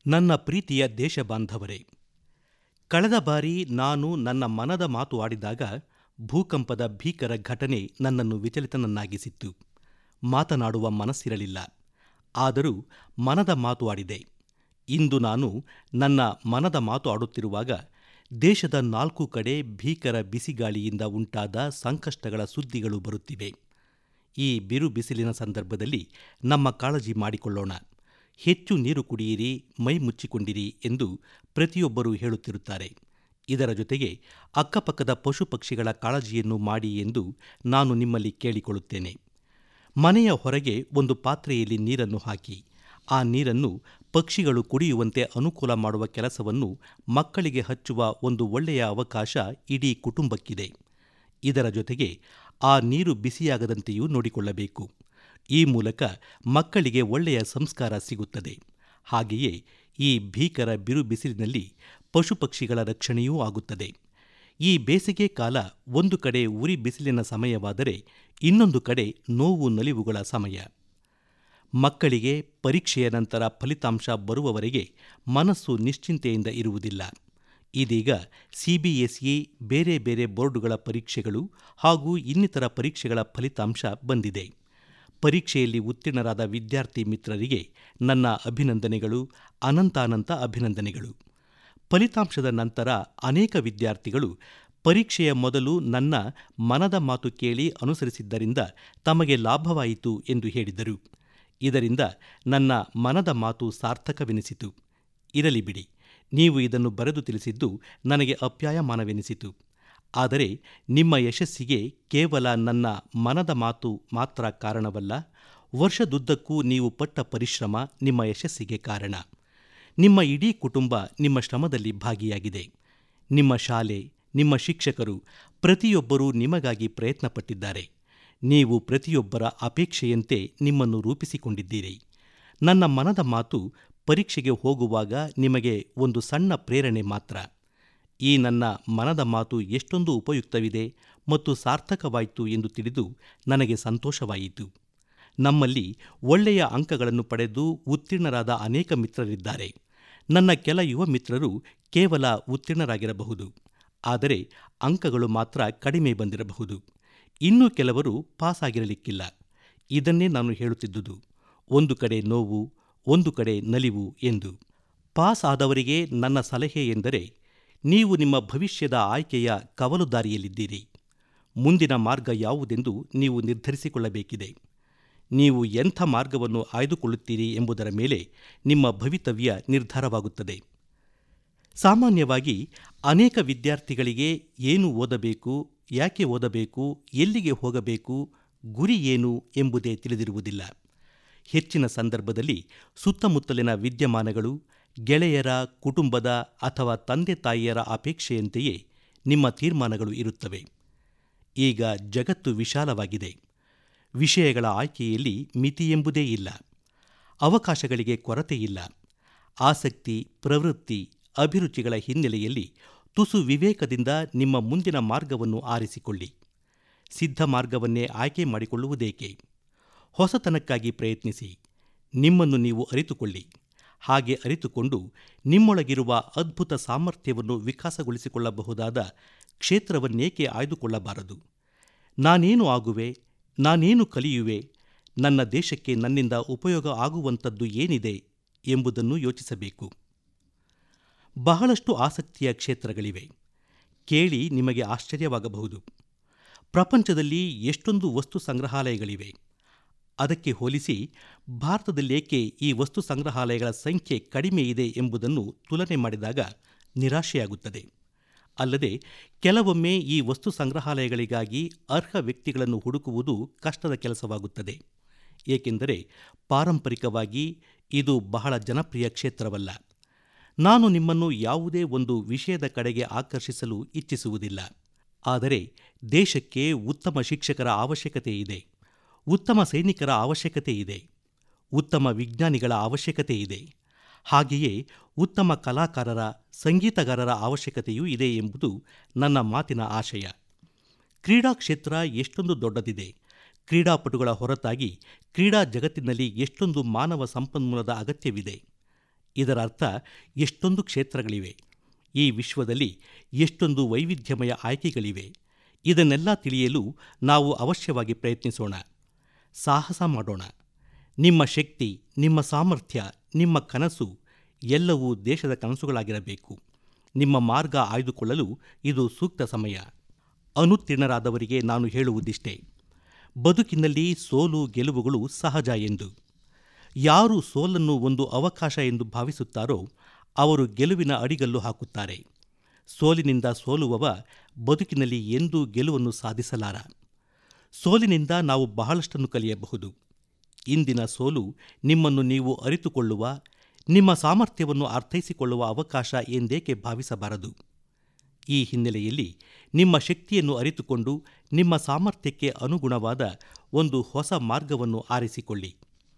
ನನ್ನ ಪ್ರೀತಿಯ ದೇಶಬಾಂಧವರೇ, ಕಳೆದ ಬಾರಿ ನಾನು ನನ್ನ ಮನದ ಮಾತು ಆಡಿದಾಗ ಭೂಕಂಪದ ಭೀಕರ ಘಟನೆ ನನ್ನನ್ನು ವಿಚಲಿತನನ್ನಾಗಿಸಿತ್ತು. ಮಾತನಾಡುವ ಮನಸ್ಸಿರಲಿಲ್ಲ. ಆದರೂ ಮನದ ಮಾತು ಆಡಿದೆ. ಇಂದು ನಾನು ನನ್ನ ಮನದ ಮಾತು ಆಡುತ್ತಿರುವಾಗ ದೇಶದ 4 ಕಡೆ ಭೀಕರ ಬಿಸಿಗಾಳಿಯಿಂದ ಉಂಟಾದ ಸಂಕಷ್ಟಗಳ ಸುದ್ದಿಗಳು ಬರುತ್ತಿವೆ. ಈ ಬಿರು ಬಿಸಿಲಿನ ಸಂದರ್ಭದಲ್ಲಿ ನಮ್ಮ ಕಾಳಜಿ ಮಾಡಿಕೊಳ್ಳೋಣ. ಹೆಚ್ಚು ನೀರು ಕುಡಿಯಿರಿ, ಮೈ ಮುಚ್ಚಿಕೊಂಡಿರಿ ಎಂದು ಪ್ರತಿಯೊಬ್ಬರೂ ಹೇಳುತ್ತಿರುತ್ತಾರೆ. ಇದರ ಜೊತೆಗೆ ಅಕ್ಕಪಕ್ಕದ ಪಶು ಪಕ್ಷಿಗಳ ಕಾಳಜಿಯನ್ನು ಮಾಡಿ ಎಂದು ನಾನು ನಿಮ್ಮಲ್ಲಿ ಕೇಳಿಕೊಳ್ಳುತ್ತೇನೆ. ಮನೆಯ ಹೊರಗೆ ಒಂದು ಪಾತ್ರೆಯಲ್ಲಿ ನೀರನ್ನು ಹಾಕಿ ಆ ನೀರನ್ನು ಪಕ್ಷಿಗಳು ಕುಡಿಯುವಂತೆ ಅನುಕೂಲ ಮಾಡುವ ಕೆಲಸವನ್ನು ಮಕ್ಕಳಿಗೆ ಹಚ್ಚುವ ಒಂದು ಒಳ್ಳೆಯ ಅವಕಾಶ ಇಡೀ ಕುಟುಂಬಕ್ಕಿದೆ. ಇದರ ಜೊತೆಗೆ ಆ ನೀರು ಬಿಸಿಯಾಗದಂತೆಯೂ ನೋಡಿಕೊಳ್ಳಬೇಕು. ಈ ಮೂಲಕ ಮಕ್ಕಳಿಗೆ ಒಳ್ಳೆಯ ಸಂಸ್ಕಾರ ಸಿಗುತ್ತದೆ. ಹಾಗೆಯೇ ಈ ಭೀಕರ ಬಿರು ಬಿಸಿಲಿನಲ್ಲಿ ಪಶು ಪಕ್ಷಿಗಳ ರಕ್ಷಣೆಯೂ ಆಗುತ್ತದೆ. ಈ ಬೇಸಿಗೆ ಕಾಲ ಒಂದು ಕಡೆ ಉರಿ ಬಿಸಿಲಿನ ಸಮಯವಾದರೆ ಇನ್ನೊಂದು ಕಡೆ ನೋವು ನಲಿವುಗಳ ಸಮಯ. ಮಕ್ಕಳಿಗೆ ಪರೀಕ್ಷೆಯ ನಂತರ ಫಲಿತಾಂಶ ಬರುವವರೆಗೆ ಮನಸ್ಸು ನಿಶ್ಚಿಂತೆಯಿಂದ ಇರುವುದಿಲ್ಲ. ಇದೀಗ ಸಿಬಿಎಸ್ಇ, ಬೇರೆ ಬೇರೆ ಬೋರ್ಡುಗಳ ಪರೀಕ್ಷೆಗಳು ಹಾಗೂ ಇನ್ನಿತರ ಪರೀಕ್ಷೆಗಳ ಫಲಿತಾಂಶ ಬಂದಿದೆ. ಪರೀಕ್ಷೆಯಲ್ಲಿ ಉತ್ತೀರ್ಣರಾದ ವಿದ್ಯಾರ್ಥಿ ಮಿತ್ರರಿಗೆ ನನ್ನ ಅಭಿನಂದನೆಗಳು, ಅನಂತಾನಂತ ಅಭಿನಂದನೆಗಳು. ಫಲಿತಾಂಶದ ನಂತರ ಅನೇಕ ವಿದ್ಯಾರ್ಥಿಗಳು ಪರೀಕ್ಷೆಯ ಮೊದಲು ನನ್ನ ಮನದ ಮಾತು ಕೇಳಿ ಅನುಸರಿಸಿದ್ದರಿಂದ ತಮಗೆ ಲಾಭವಾಯಿತು ಎಂದು ಹೇಳಿದರು. ಇದರಿಂದ ನನ್ನ ಮನದ ಮಾತು ಸಾರ್ಥಕವೆನಿಸಿತು. ಇರಲಿ ಬಿಡಿ, ನೀವು ಇದನ್ನು ಬರೆದು ತಿಳಿಸಿದ್ದು ನನಗೆ ಅಪ್ಯಾಯಮಾನವೆನಿಸಿತು. ಆದರೆ ನಿಮ್ಮ ಯಶಸ್ಸಿಗೆ ಕೇವಲ ನನ್ನ ಮನದ ಮಾತು ಮಾತ್ರ ಕಾರಣವಲ್ಲ. ವರ್ಷದುದ್ದಕ್ಕೂ ನೀವು ಪಟ್ಟ ಪರಿಶ್ರಮ ನಿಮ್ಮ ಯಶಸ್ಸಿಗೆ ಕಾರಣ. ನಿಮ್ಮ ಇಡೀ ಕುಟುಂಬ ನಿಮ್ಮ ಶ್ರಮದಲ್ಲಿ ಭಾಗಿಯಾಗಿದೆ. ನಿಮ್ಮ ಶಾಲೆ, ನಿಮ್ಮ ಶಿಕ್ಷಕರು ಪ್ರತಿಯೊಬ್ಬರೂ ನಿಮಗಾಗಿ ಪ್ರಯತ್ನಪಟ್ಟಿದ್ದಾರೆ. ನೀವು ಪ್ರತಿಯೊಬ್ಬರ ಅಪೇಕ್ಷೆಯಂತೆ ನಿಮ್ಮನ್ನು ರೂಪಿಸಿಕೊಂಡಿದ್ದೀರಿ. ನನ್ನ ಮನದ ಮಾತು ಪರೀಕ್ಷೆಗೆ ಹೋಗುವಾಗ ನಿಮಗೆ ಒಂದು ಸಣ್ಣ ಪ್ರೇರಣೆ ಮಾತ್ರ. ಈ ನನ್ನ ಮನದ ಮಾತು ಎಷ್ಟೊಂದು ಉಪಯುಕ್ತವಿದೆ ಮತ್ತು ಸಾರ್ಥಕವಾಯಿತು ಎಂದು ತಿಳಿದು ನನಗೆ ಸಂತೋಷವಾಯಿತು. ನಮ್ಮಲ್ಲಿ ಒಳ್ಳೆಯ ಅಂಕಗಳನ್ನು ಪಡೆದು ಉತ್ತೀರ್ಣರಾದ ಅನೇಕ ಮಿತ್ರರಿದ್ದಾರೆ. ನನ್ನ ಕೆಲ ಯುವ ಮಿತ್ರರು ಕೇವಲ ಉತ್ತೀರ್ಣರಾಗಿರಬಹುದು, ಆದರೆ ಅಂಕಗಳು ಮಾತ್ರ ಕಡಿಮೆ ಬಂದಿರಬಹುದು. ಇನ್ನೂ ಕೆಲವರು ಪಾಸ್ ಆಗಿರಲಿಕ್ಕಿಲ್ಲ. ಇದನ್ನೇ ನಾನು ಹೇಳುತ್ತಿದ್ದುದು. ಒಂದು ಕಡೆ ನೋವು, ಒಂದು ಕಡೆ ನಲಿವು ಎಂದು. ಪಾಸ್ ಆದವರಿಗೆ ನನ್ನ ಸಲಹೆ ಎಂದರೆ, ನೀವು ನಿಮ್ಮ ಭವಿಷ್ಯದ ಆಯ್ಕೆಯ ಕವಲುದಾರಿಯಲ್ಲಿದ್ದೀರಿ. ಮುಂದಿನ ಮಾರ್ಗ ಯಾವುದೆಂದು ನೀವು ನಿರ್ಧರಿಸಿಕೊಳ್ಳಬೇಕಿದೆ. ನೀವು ಎಂಥ ಮಾರ್ಗವನ್ನು ಆಯ್ದುಕೊಳ್ಳುತ್ತೀರಿ ಎಂಬುದರ ಮೇಲೆ ನಿಮ್ಮ ಭವಿತವ್ಯ ನಿರ್ಧಾರವಾಗುತ್ತದೆ. ಸಾಮಾನ್ಯವಾಗಿ ಅನೇಕ ವಿದ್ಯಾರ್ಥಿಗಳಿಗೆ ಏನು ಓದಬೇಕು, ಯಾಕೆ ಓದಬೇಕು, ಎಲ್ಲಿಗೆ ಹೋಗಬೇಕು, ಗುರಿ ಏನು ಎಂಬುದೇ ತಿಳಿದಿರುವುದಿಲ್ಲ. ಹೆಚ್ಚಿನ ಸಂದರ್ಭದಲ್ಲಿ ಸುತ್ತಮುತ್ತಲಿನ ವಿದ್ಯಮಾನಗಳು, ಗೆಳೆಯರ, ಕುಟುಂಬದ ಅಥವಾ ತಂದೆ ತಾಯಿಯರ ಅಪೇಕ್ಷೆಯಂತೆಯೇ ನಿಮ್ಮ ತೀರ್ಮಾನಗಳು ಇರುತ್ತವೆ. ಈಗ ಜಗತ್ತು ವಿಶಾಲವಾಗಿದೆ. ವಿಷಯಗಳ ಆಯ್ಕೆಯಲ್ಲಿ ಮಿತಿಯೆಂಬುದೇ ಇಲ್ಲ. ಅವಕಾಶಗಳಿಗೆ ಕೊರತೆಯಿಲ್ಲ. ಆಸಕ್ತಿ, ಪ್ರವೃತ್ತಿ, ಅಭಿರುಚಿಗಳ ಹಿನ್ನೆಲೆಯಲ್ಲಿ ತುಸು ವಿವೇಕದಿಂದ ನಿಮ್ಮ ಮುಂದಿನ ಮಾರ್ಗವನ್ನು ಆರಿಸಿಕೊಳ್ಳಿ. ಸಿದ್ಧ ಮಾರ್ಗವನ್ನೇ ಆಯ್ಕೆ ಮಾಡಿಕೊಳ್ಳುವುದೇಕೆ? ಹೊಸತನಕ್ಕಾಗಿ ಪ್ರಯತ್ನಿಸಿ. ನಿಮ್ಮನ್ನು ನೀವು ಅರಿತುಕೊಳ್ಳಿ. ಹಾಗೆ ಅರಿತುಕೊಂಡು ನಿಮ್ಮೊಳಗಿರುವ ಅದ್ಭುತ ಸಾಮರ್ಥ್ಯವನ್ನು ವಿಕಾಸಗೊಳಿಸಿಕೊಳ್ಳಬಹುದಾದ ಕ್ಷೇತ್ರವನ್ನೇಕೆ ಆಯ್ದುಕೊಳ್ಳಬಾರದು? ನಾನೇನು ಆಗುವೆ, ನಾನೇನು ಕಲಿಯುವೆ, ನನ್ನ ದೇಶಕ್ಕೆ ನನ್ನಿಂದ ಉಪಯೋಗ ಆಗುವಂಥದ್ದು ಏನಿದೆ ಎಂಬುದನ್ನು ಯೋಚಿಸಬೇಕು. ಬಹಳಷ್ಟು ಆಸಕ್ತಿಯ ಕ್ಷೇತ್ರಗಳಿವೆ. ಕೇಳಿ ನಿಮಗೆ ಆಶ್ಚರ್ಯವಾಗಬಹುದು. ಪ್ರಪಂಚದಲ್ಲಿ ಎಷ್ಟೊಂದು ವಸ್ತು ಸಂಗ್ರಹಾಲಯಗಳಿವೆ. ಅದಕ್ಕೆ ಹೋಲಿಸಿ ಭಾರತದಲ್ಲೇಕೆ ಈ ವಸ್ತು ಸಂಗ್ರಹಾಲಯಗಳ ಸಂಖ್ಯೆ ಕಡಿಮೆ ಇದೆ ಎಂಬುದನ್ನು ತುಲನೆ ಮಾಡಿದಾಗ ನಿರಾಶೆಯಾಗುತ್ತದೆ. ಅಲ್ಲದೆ ಕೆಲವೊಮ್ಮೆ ಈ ವಸ್ತು ಸಂಗ್ರಹಾಲಯಗಳಿಗಾಗಿ ಅರ್ಹ ವ್ಯಕ್ತಿಗಳನ್ನು ಹುಡುಕುವುದು ಕಷ್ಟದ ಕೆಲಸವಾಗುತ್ತದೆ. ಏಕೆಂದರೆ ಪಾರಂಪರಿಕವಾಗಿ ಇದು ಬಹಳ ಜನಪ್ರಿಯ ಕ್ಷೇತ್ರವಲ್ಲ. ನಾನು ನಿಮ್ಮನ್ನು ಯಾವುದೇ ಒಂದು ವಿಷಯದ ಕಡೆಗೆ ಆಕರ್ಷಿಸಲು ಇಚ್ಛಿಸುವುದಿಲ್ಲ. ಆದರೆ ದೇಶಕ್ಕೆ ಉತ್ತಮ ಶಿಕ್ಷಕರ ಅವಶ್ಯಕತೆ ಇದೆ, ಉತ್ತಮ ಸೈನಿಕರ ಅವಶ್ಯಕತೆ ಇದೆ, ಉತ್ತಮ ವಿಜ್ಞಾನಿಗಳ ಅವಶ್ಯಕತೆ ಇದೆ. ಹಾಗೆಯೇ ಉತ್ತಮ ಕಲಾಕಾರರ, ಸಂಗೀತಗಾರರ ಅವಶ್ಯಕತೆಯೂ ಇದೆ ಎಂಬುದು ನನ್ನ ಮಾತಿನ ಆಶಯ. ಕ್ರೀಡಾ ಕ್ಷೇತ್ರ ಎಷ್ಟೊಂದು ದೊಡ್ಡದಿದೆ. ಕ್ರೀಡಾಪಟುಗಳ ಹೊರತಾಗಿ ಕ್ರೀಡಾ ಜಗತ್ತಿನಲ್ಲಿ ಎಷ್ಟೊಂದು ಮಾನವ ಸಂಪನ್ಮೂಲದ ಅಗತ್ಯವಿದೆ. ಇದರ ಅರ್ಥ ಎಷ್ಟೊಂದು ಕ್ಷೇತ್ರಗಳಿವೆ, ಈ ವಿಶ್ವದಲ್ಲಿ ಎಷ್ಟೊಂದು ವೈವಿಧ್ಯಮಯ ಆಯ್ಕೆಗಳಿವೆ. ಇದನ್ನೆಲ್ಲ ತಿಳಿಯಲು ನಾವು ಅವಶ್ಯವಾಗಿ ಪ್ರಯತ್ನಿಸೋಣ, ಸಾಹಸ ಮಾಡೋಣ. ನಿಮ್ಮ ಶಕ್ತಿ, ನಿಮ್ಮ ಸಾಮರ್ಥ್ಯ, ನಿಮ್ಮ ಕನಸು ಎಲ್ಲವೂ ದೇಶದ ಕನಸುಗಳಾಗಿರಬೇಕು. ನಿಮ್ಮ ಮಾರ್ಗ ಆಯ್ದುಕೊಳ್ಳಲು ಇದು ಸೂಕ್ತ ಸಮಯ. ಅನುತ್ತೀರ್ಣರಾದವರಿಗೆ ನಾನು ಹೇಳುವುದಿಷ್ಟೇ: ಬದುಕಿನಲ್ಲಿ ಸೋಲು ಗೆಲುವುಗಳು ಸಹಜ ಎಂದು. ಯಾರು ಸೋಲನ್ನು ಒಂದು ಅವಕಾಶ ಎಂದು ಭಾವಿಸುತ್ತಾರೋ ಅವರು ಗೆಲುವಿನ ಅಡಿಗಲ್ಲು ಹಾಕುತ್ತಾರೆ. ಸೋಲಿನಿಂದ ಸೋಲುವವ ಬದುಕಿನಲ್ಲಿ ಎಂದೂ ಗೆಲುವನ್ನು ಸಾಧಿಸಲಾರ. ಸೋಲಿನಿಂದ ನಾವು ಬಹಳಷ್ಟನ್ನು ಕಲಿಯಬಹುದು. ಇಂದಿನ ಸೋಲು ನಿಮ್ಮನ್ನು ನೀವು ಅರಿತುಕೊಳ್ಳುವ, ನಿಮ್ಮ ಸಾಮರ್ಥ್ಯವನ್ನು ಅರ್ಥೈಸಿಕೊಳ್ಳುವ ಅವಕಾಶ ಎಂದೇಕೆ ಭಾವಿಸಬಾರದು? ಈ ಹಿನ್ನೆಲೆಯಲ್ಲಿ ನಿಮ್ಮ ಶಕ್ತಿಯನ್ನು ಅರಿತುಕೊಂಡು ನಿಮ್ಮ ಸಾಮರ್ಥ್ಯಕ್ಕೆ ಅನುಗುಣವಾದ ಒಂದು ಹೊಸ ಮಾರ್ಗವನ್ನು ಆರಿಸಿಕೊಳ್ಳಿ.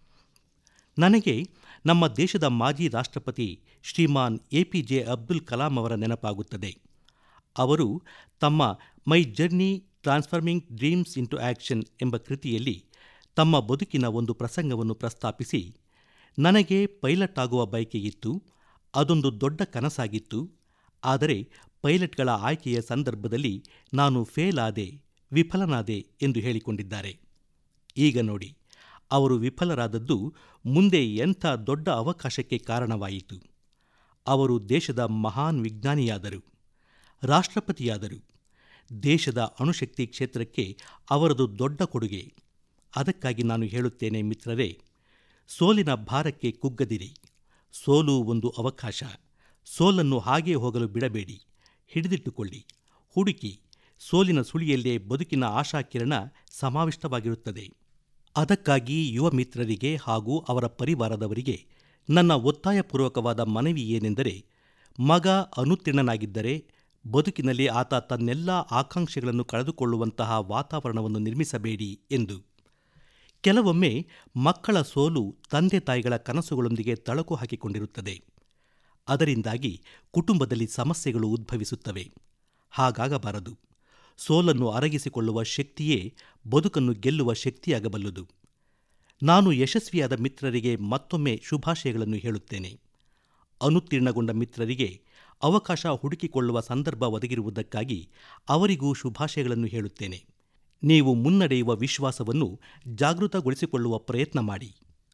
ನನಗೆ ನಮ್ಮ ದೇಶದ ಮಾಜಿ ರಾಷ್ಟ್ರಪತಿ ಶ್ರೀಮಾನ್ ಎಪಿಜೆ ಅಬ್ದುಲ್ ಕಲಾಂ ಅವರ ನೆನಪಾಗುತ್ತದೆ. ಅವರು ತಮ್ಮ my journey transforming dreams into action ಎಂಬ ಕೃತಿಯಲ್ಲಿ ತಮ್ಮ ಬದುಕಿನ ಒಂದು ಪ್ರಸಂಗವನ್ನು ಪ್ರಸ್ತಾಪಿಸಿ, ನನಗೆ ಪೈಲಟ್ ಆಗುವ ಬಯಕೆಯಿತ್ತು, ಅದೊಂದು ದೊಡ್ಡ ಕನಸಾಗಿತ್ತು. ಆದರೆ ಪೈಲಟ್ಗಳ ಆಯ್ಕೆಯ ಸಂದರ್ಭದಲ್ಲಿ ನಾನು ವಿಫಲನಾದೆ ಎಂದು ಹೇಳಿಕೊಂಡಿದ್ದಾರೆ. ಈಗ ನೋಡಿ, ಅವರು ವಿಫಲರಾದದ್ದು ಮುಂದೆ ಎಂಥ ದೊಡ್ಡ ಅವಕಾಶಕ್ಕೆ ಕಾರಣವಾಯಿತು. ಅವರು ದೇಶದ ಮಹಾನ್ ವಿಜ್ಞಾನಿಯಾದರು, ರಾಷ್ಟ್ರಪತಿಯಾದರು. ದೇಶದ ಅಣುಶಕ್ತಿ ಕ್ಷೇತ್ರಕ್ಕೆ ಅವರದು ದೊಡ್ಡ ಕೊಡುಗೆ. ಅದಕ್ಕಾಗಿ ನಾನು ಹೇಳುತ್ತೇನೆ ಮಿತ್ರರೇ, ಸೋಲಿನ ಭಾರಕ್ಕೆ ಕುಗ್ಗದಿರಿ. ಸೋಲು ಒಂದು ಅವಕಾಶ. ಸೋಲನ್ನು ಹಾಗೇ ಹೋಗಲು ಬಿಡಬೇಡಿ. ಹಿಡಿದಿಟ್ಟುಕೊಳ್ಳಿ, ಹುಡುಕಿ. ಸೋಲಿನ ಸುಳಿಯಲ್ಲೇ ಬದುಕಿನ ಆಶಾಕಿರಣ ಸಮಾವಿಷ್ಟವಾಗಿರುತ್ತದೆ. ಅದಕ್ಕಾಗಿ ಯುವ ಮಿತ್ರರಿಗೆ ಹಾಗೂ ಅವರ ಪರಿವಾರದವರಿಗೆ ನನ್ನ ಒತ್ತಾಯಪೂರ್ವಕವಾದ ಮನವಿ ಏನೆಂದರೆ, ಮಗ ಅನುತ್ತೀರ್ಣನಾಗಿದ್ದರೆ ಬದುಕಿನಲ್ಲಿ ಆತ ತನ್ನೆಲ್ಲ ಆಕಾಂಕ್ಷೆಗಳನ್ನು ಕಳೆದುಕೊಳ್ಳುವಂತಹ ವಾತಾವರಣವನ್ನು ನಿರ್ಮಿಸಬೇಡಿ ಎಂದು. ಕೆಲವೊಮ್ಮೆ ಮಕ್ಕಳ ಸೋಲು ತಂದೆ ತಾಯಿಗಳ ಕನಸುಗಳೊಂದಿಗೆ ತಳಕು ಹಾಕಿಕೊಂಡಿರುತ್ತದೆ. ಅದರಿಂದಾಗಿ ಕುಟುಂಬದಲ್ಲಿ ಸಮಸ್ಯೆಗಳು ಉದ್ಭವಿಸುತ್ತವೆ. ಹಾಗಾಗಬಾರದು. ಸೋಲನ್ನು ಅರಗಿಸಿಕೊಳ್ಳುವ ಶಕ್ತಿಯೇ ಬದುಕನ್ನು ಗೆಲ್ಲುವ ಶಕ್ತಿಯಾಗಬಲ್ಲುದು. ನಾನು ಯಶಸ್ವಿಯಾದ ಮಿತ್ರರಿಗೆ ಮತ್ತೊಮ್ಮೆ ಶುಭಾಶಯಗಳನ್ನು ಹೇಳುತ್ತೇನೆ. ಅನುತ್ತೀರ್ಣಗೊಂಡ ಮಿತ್ರರಿಗೆ ಅವಕಾಶ ಹುಡುಕಿಕೊಳ್ಳುವ ಸಂದರ್ಭ ಒದಗಿರುವುದಕ್ಕಾಗಿ ಅವರಿಗೂ ಶುಭಾಶಯಗಳನ್ನು ಹೇಳುತ್ತೇನೆ. ನೀವು ಮುನ್ನಡೆಯುವ ವಿಶ್ವಾಸವನ್ನು ಜಾಗೃತಗೊಳಿಸಿಕೊಳ್ಳುವ ಪ್ರಯತ್ನ ಮಾಡಿ.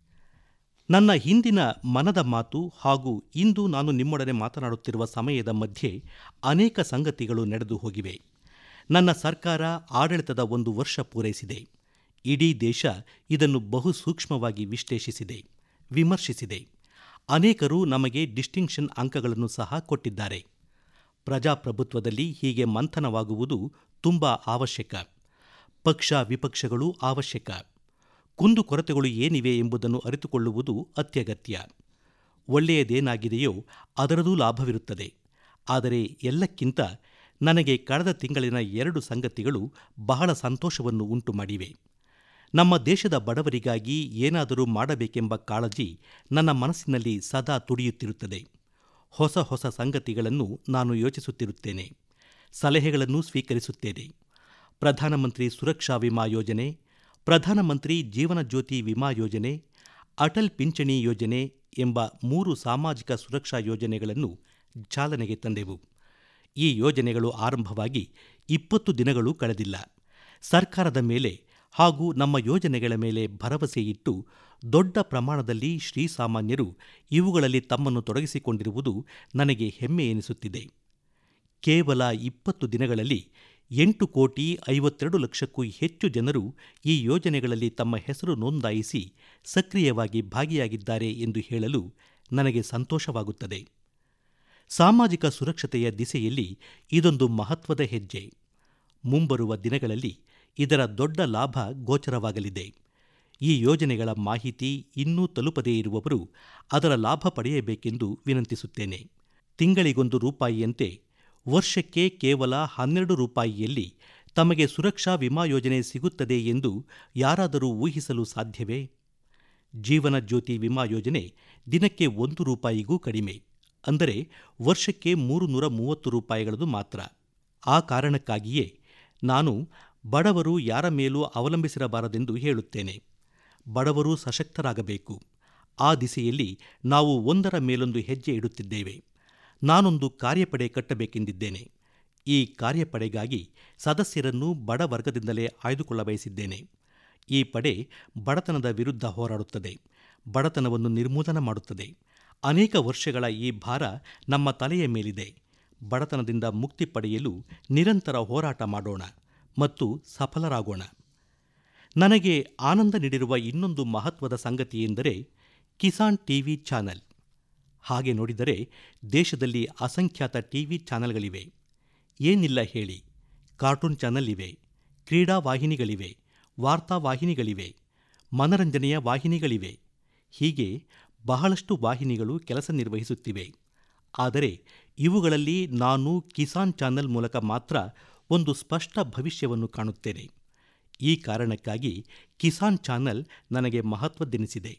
ನನ್ನ ಹಿಂದಿನ ಮನದ ಮಾತು ಹಾಗೂ ಇಂದು ನಾನು ನಿಮ್ಮೊಡನೆ ಮಾತನಾಡುತ್ತಿರುವ ಸಮಯದ ಮಧ್ಯೆ ಅನೇಕ ಸಂಗತಿಗಳು ನಡೆದು ಹೋಗಿವೆ. ನನ್ನ ಸರ್ಕಾರ ಆಡಳಿತದ 1 ವರ್ಷ ಪೂರೈಸಿದೆ. ಇಡೀ ದೇಶ ಇದನ್ನು ಬಹು ಸೂಕ್ಷ್ಮವಾಗಿ ವಿಶ್ಲೇಷಿಸಿದೆ, ವಿಮರ್ಶಿಸಿದೆ. ಅನೇಕರು ನಮಗೆ ಡಿಸ್ಟಿಂಕ್ಷನ್ ಅಂಕಗಳನ್ನು ಸಹ ಕೊಟ್ಟಿದ್ದಾರೆ. ಪ್ರಜಾಪ್ರಭುತ್ವದಲ್ಲಿ ಹೀಗೆ ಮಂಥನವಾಗುವುದು ತುಂಬ ಅವಶ್ಯಕ. ಪಕ್ಷ ವಿಪಕ್ಷಗಳು ಅವಶ್ಯಕ. ಕುಂದುಕೊರತೆಗಳು ಏನಿವೆ ಎಂಬುದನ್ನು ಅರಿತುಕೊಳ್ಳುವುದು ಅತ್ಯಗತ್ಯ. ಒಳ್ಳೆಯದೇನಾಗಿದೆಯೋ ಅದರದೂ ಲಾಭವಿರುತ್ತದೆ. ಆದರೆ ಎಲ್ಲಕ್ಕಿಂತ ನನಗೆ ಕಳೆದ ತಿಂಗಳಿನ 2 ಸಂಗತಿಗಳು ಬಹಳ ಸಂತೋಷವನ್ನು ಉಂಟು ಮಾಡಿವೆ. ನಮ್ಮ ದೇಶದ ಬಡವರಿಗಾಗಿ ಏನಾದರೂ ಮಾಡಬೇಕೆಂಬ ಕಾಳಜಿ ನನ್ನ ಮನಸ್ಸಿನಲ್ಲಿ ಸದಾ ತುಡಿಯುತ್ತಿರುತ್ತದೆ. ಹೊಸ ಹೊಸ ಸಂಗತಿಗಳನ್ನು ನಾನು ಯೋಚಿಸುತ್ತಿರುತ್ತೇನೆ, ಸಲಹೆಗಳನ್ನೂ ಸ್ವೀಕರಿಸುತ್ತೇನೆ. ಪ್ರಧಾನಮಂತ್ರಿ ಸುರಕ್ಷಾ ವಿಮಾ ಯೋಜನೆ, ಪ್ರಧಾನಮಂತ್ರಿ ಜೀವನ ಜ್ಯೋತಿ ವಿಮಾ ಯೋಜನೆ, ಅಟಲ್ ಪಿಂಚಣಿ ಯೋಜನೆ ಎಂಬ 3 ಸಾಮಾಜಿಕ ಸುರಕ್ಷಾ ಯೋಜನೆಗಳನ್ನು ಚಾಲನೆಗೆ ತಂದೆವು. ಈ ಯೋಜನೆಗಳು ಆರಂಭವಾಗಿ 20 ದಿನಗಳೂ ಕಳೆದಿಲ್ಲ. ಸರ್ಕಾರದ ಮೇಲೆ ಹಾಗೂ ನಮ್ಮ ಯೋಜನೆಗಳ ಮೇಲೆ ಭರವಸೆ ಇಟ್ಟು ದೊಡ್ಡ ಪ್ರಮಾಣದಲ್ಲಿ ಶ್ರೀಸಾಮಾನ್ಯರು ಇವುಗಳಲ್ಲಿ ತಮ್ಮನ್ನು ತೊಡಗಿಸಿಕೊಂಡಿರುವುದು ನನಗೆ ಹೆಮ್ಮೆ ಎನಿಸುತ್ತಿದೆ. ಕೇವಲ 20 ದಿನಗಳಲ್ಲಿ 8,52,00,000ಕ್ಕೂ ಹೆಚ್ಚು ಜನರು ಈ ಯೋಜನೆಗಳಲ್ಲಿ ತಮ್ಮ ಹೆಸರು ನೋಂದಾಯಿಸಿ ಸಕ್ರಿಯವಾಗಿ ಭಾಗಿಯಾಗಿದ್ದಾರೆ ಎಂದು ಹೇಳಲು ನನಗೆ ಸಂತೋಷವಾಗುತ್ತದೆ. ಸಾಮಾಜಿಕ ಸುರಕ್ಷತೆಯ ದಿಸೆಯಲ್ಲಿ ಇದೊಂದು ಮಹತ್ವದ ಹೆಜ್ಜೆ. ಮುಂಬರುವ ದಿನಗಳಲ್ಲಿ ಇದರ ದೊಡ್ಡ ಲಾಭ ಗೋಚರವಾಗಲಿದೆ. ಈ ಯೋಜನೆಗಳ ಮಾಹಿತಿ ಇನ್ನೂ ತಲುಪದೇ ಇರುವವರು ಅದರ ಲಾಭ ಪಡೆಯಬೇಕೆಂದು ವಿನಂತಿಸುತ್ತೇನೆ. ತಿಂಗಳಿಗೊಂದು ರೂಪಾಯಿಯಂತೆ ವರ್ಷಕ್ಕೆ ಕೇವಲ 12 ರೂಪಾಯಿಯಲ್ಲಿ ತಮಗೆ ಸುರಕ್ಷಾ ವಿಮಾ ಯೋಜನೆ ಸಿಗುತ್ತದೆ ಎಂದು ಯಾರಾದರೂ ಊಹಿಸಲು ಸಾಧ್ಯವೇ? ಜೀವನ ಜ್ಯೋತಿ ವಿಮಾ ಯೋಜನೆ ದಿನಕ್ಕೆ 1 ರೂಪಾಯಿಗೂ ಕಡಿಮೆ, ಅಂದರೆ ವರ್ಷಕ್ಕೆ 330 ರೂಪಾಯಿಗಳದು ಮಾತ್ರ. ಆ ಕಾರಣಕ್ಕಾಗಿಯೇ ನಾನು ಬಡವರು ಯಾರ ಮೇಲೂ ಅವಲಂಬಿಸಿರಬಾರದೆಂದು ಹೇಳುತ್ತೇನೆ. ಬಡವರೂ ಸಶಕ್ತರಾಗಬೇಕು. ಆ ದಿಸೆಯಲ್ಲಿ ನಾವು ಒಂದರ ಮೇಲೊಂದು ಹೆಜ್ಜೆ ಇಡುತ್ತಿದ್ದೇವೆ. ನಾನೊಂದು ಕಾರ್ಯಪಡೆ ಕಟ್ಟಬೇಕೆಂದಿದ್ದೇನೆ. ಈ ಕಾರ್ಯಪಡೆಗಾಗಿ ಸದಸ್ಯರನ್ನು ಬಡ ವರ್ಗದಿಂದಲೇ ಆಯ್ದುಕೊಳ್ಳಬಯಸಿದ್ದೇನೆ. ಈ ಪಡೆ ಬಡತನದ ವಿರುದ್ಧ ಹೋರಾಡುತ್ತದೆ, ಬಡತನವನ್ನು ನಿರ್ಮೂಲನ ಮಾಡುತ್ತದೆ. ಅನೇಕ ವರ್ಷಗಳ ಈ ಭಾರ ನಮ್ಮ ತಲೆಯ ಮೇಲಿದೆ. ಬಡತನದಿಂದ ಮುಕ್ತಿ ಪಡೆಯಲು ನಿರಂತರ ಹೋರಾಟ ಮಾಡೋಣ ಮತ್ತು ಸಫಲರಾಗೋಣ. ನನಗೆ ಆನಂದ ನೀಡಿರುವ ಇನ್ನೊಂದು ಮಹತ್ವದ ಸಂಗತಿಯೆಂದರೆ ಕಿಸಾನ್ ಟಿವಿ ಚಾನಲ್. ಹಾಗೆ ನೋಡಿದರೆ ದೇಶದಲ್ಲಿ ಅಸಂಖ್ಯಾತ ಟಿವಿ ಚಾನಲ್ಗಳಿವೆ. ಏನಿಲ್ಲ ಹೇಳಿ, ಕಾರ್ಟೂನ್ ಚಾನಲ್ ಇವೆ, ಕ್ರೀಡಾ ವಾಹಿನಿಗಳಿವೆ, ವಾರ್ತಾವಾಹಿನಿಗಳಿವೆ, ಮನರಂಜನೆಯ ವಾಹಿನಿಗಳಿವೆ. ಹೀಗೆ ಬಹಳಷ್ಟು ವಾಹಿನಿಗಳು ಕೆಲಸ ನಿರ್ವಹಿಸುತ್ತಿವೆ. ಆದರೆ ಇವುಗಳಲ್ಲಿ ನಾನು ಕಿಸಾನ್ ಚಾನಲ್ ಮೂಲಕ ಮಾತ್ರ ಒಂದು ಸ್ಪಷ್ಟ ಭವಿಷ್ಯವನ್ನು ಕಾಣುತ್ತೇನೆ. ಈ ಕಾರಣಕ್ಕಾಗಿ ಕಿಸಾನ್ ಚಾನಲ್ ನನಗೆ ಮಹತ್ವದ್ದೆನಿಸಿದೆ.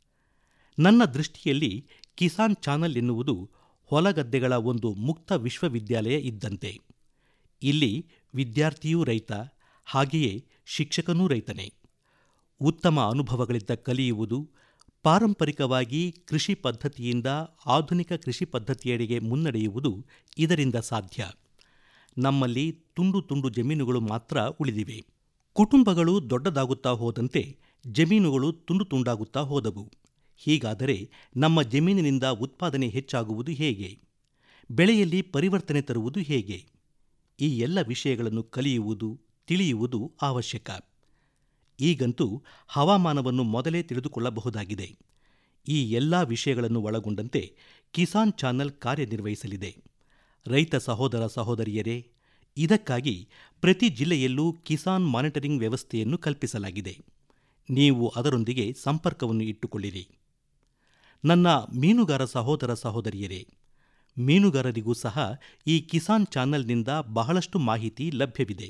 ನನ್ನ ದೃಷ್ಟಿಯಲ್ಲಿ ಕಿಸಾನ್ ಚಾನಲ್ ಎನ್ನುವುದು ಹೊಲಗದ್ದೆಗಳ ಒಂದು ಮುಕ್ತ ವಿಶ್ವವಿದ್ಯಾಲಯ ಇದ್ದಂತೆ. ಇಲ್ಲಿ ವಿದ್ಯಾರ್ಥಿಯೂ ರೈತ, ಹಾಗೆಯೇ ಶಿಕ್ಷಕನೂ ರೈತನೇ. ಉತ್ತಮ ಅನುಭವಗಳಿಂದ ಕಲಿಯುವುದು, ಪಾರಂಪರಿಕವಾಗಿ ಕೃಷಿ ಪದ್ಧತಿಯಿಂದ ಆಧುನಿಕ ಕೃಷಿ ಪದ್ಧತಿಯೆಡೆಗೆ ಮುನ್ನಡೆಯುವುದು ಇದರಿಂದ ಸಾಧ್ಯ. ನಮ್ಮಲ್ಲಿ ತುಂಡು ತುಂಡು ಜಮೀನುಗಳು ಮಾತ್ರ ಉಳಿದಿವೆ. ಕುಟುಂಬಗಳು ದೊಡ್ಡದಾಗುತ್ತಾ ಹೋದಂತೆ ಜಮೀನುಗಳು ತುಂಡು ತುಂಡಾಗುತ್ತಾ ಹೋದವು. ಹೀಗಾದರೆ ನಮ್ಮ ಜಮೀನಿನಿಂದ ಉತ್ಪಾದನೆ ಹೆಚ್ಚಾಗುವುದು ಹೇಗೆ? ಬೆಳೆಯಲ್ಲಿ ಪರಿವರ್ತನೆ ತರುವುದು ಹೇಗೆ? ಈ ಎಲ್ಲ ವಿಷಯಗಳನ್ನು ಕಲಿಯುವುದು, ತಿಳಿಯುವುದು ಅವಶ್ಯಕ. ಈಗಂತೂ ಹವಾಮಾನವನ್ನು ಮೊದಲೇ ತಿಳಿದುಕೊಳ್ಳಬಹುದಾಗಿದೆ. ಈ ಎಲ್ಲ ವಿಷಯಗಳನ್ನು ಒಳಗೊಂಡಂತೆ ಕಿಸಾನ್ ಚಾನಲ್ ಕಾರ್ಯನಿರ್ವಹಿಸಲಿದೆ. ರೈತ ಸಹೋದರ ಸಹೋದರಿಯರೇ, ಇದಕ್ಕಾಗಿ ಪ್ರತಿ ಜಿಲ್ಲೆಯಲ್ಲೂ ಕಿಸಾನ್ ಮಾನಿಟರಿಂಗ್ ವ್ಯವಸ್ಥೆಯನ್ನು ಕಲ್ಪಿಸಲಾಗಿದೆ. ನೀವು ಅದರೊಂದಿಗೆ ಸಂಪರ್ಕವನ್ನು ಇಟ್ಟುಕೊಳ್ಳಿರಿ. ನನ್ನ ಮೀನುಗಾರ ಸಹೋದರ ಸಹೋದರಿಯರೇ, ಮೀನುಗಾರರಿಗೂ ಸಹ ಈ ಕಿಸಾನ್ ಚಾನಲ್ನಿಂದ ಬಹಳಷ್ಟು ಮಾಹಿತಿ ಲಭ್ಯವಿದೆ.